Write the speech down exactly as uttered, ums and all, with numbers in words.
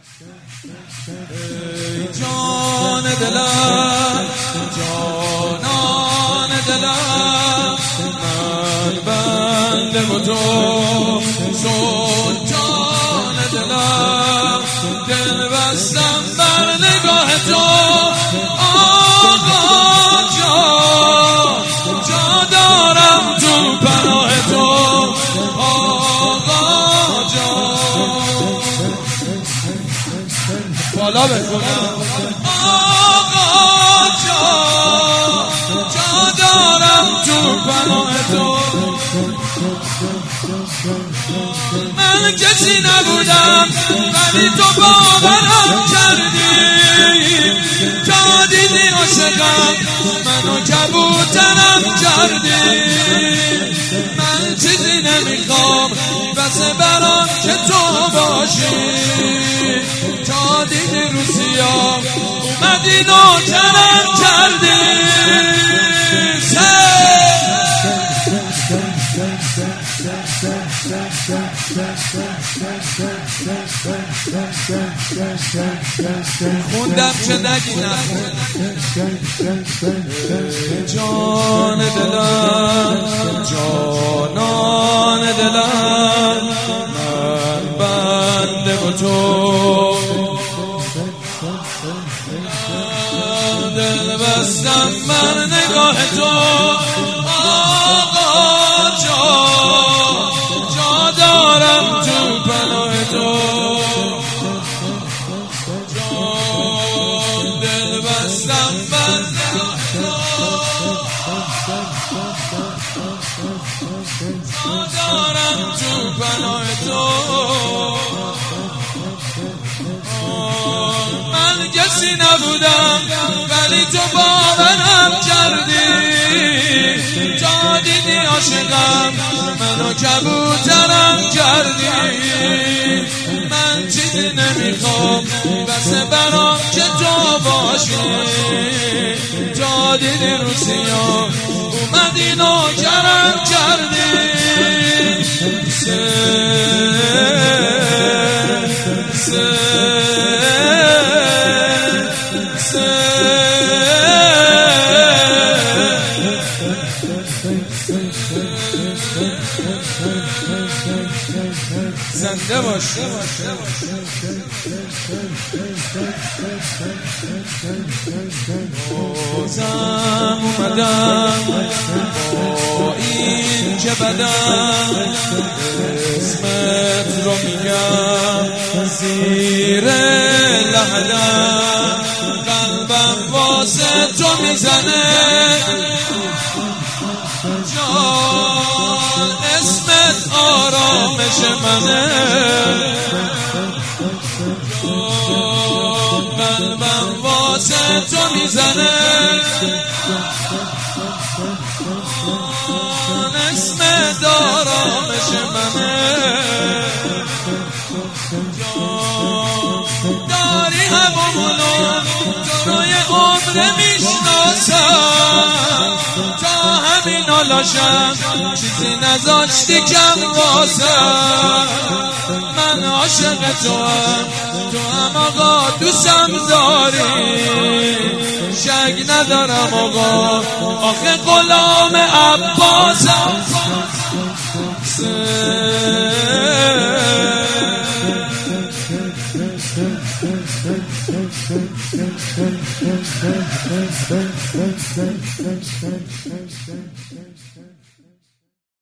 ای جان دلم جانان دلم من بنده و تو سلطان دلم دل بستم بر نگاه تو آقا جان جا دارم تو پناه تو آقا جان بالا بکنم آقا جان جا دارم تو پناه تو من کسی نبودم ولی تو باورم کردی تا دیدی عاشقم منو کبوترم کردی من چیزی نمیخوام بس برام که تو باشی تا دیدی رو سیاه اومدی نوکرم کردی خوندم که نگی نخون جان دلم جانان دلم من بنده و تو دل بستم بر نگاه تو آقا جان جا دارم تو پناه تو جان دل بستم بر نگاه تو جا دارم تو پناه تو من کسی نبودم ولی تو باورم کردی تا دیدی عاشقم منو کبوترم کردی من چیزی نمیخوام بس برام که تو باشی تا دیدی رو سیاه اومدی نوکرم کردی زنده باش بازم اومدم با این که بدم اسمت رو میگم زیر لحدم قلبم واسه تو میزنه جان اسمت آرامش منه جان قلبم واسه تو میزنه جان اسمت آرامش منه جان داری همونو تو روی عمر میشناسم تا همین حالاشم چیزی نذاشتی کم واسم من عاشق تو هم تو هم آقا دوستم داری شک ندارم آقا آخه غلام عباسم Thank you.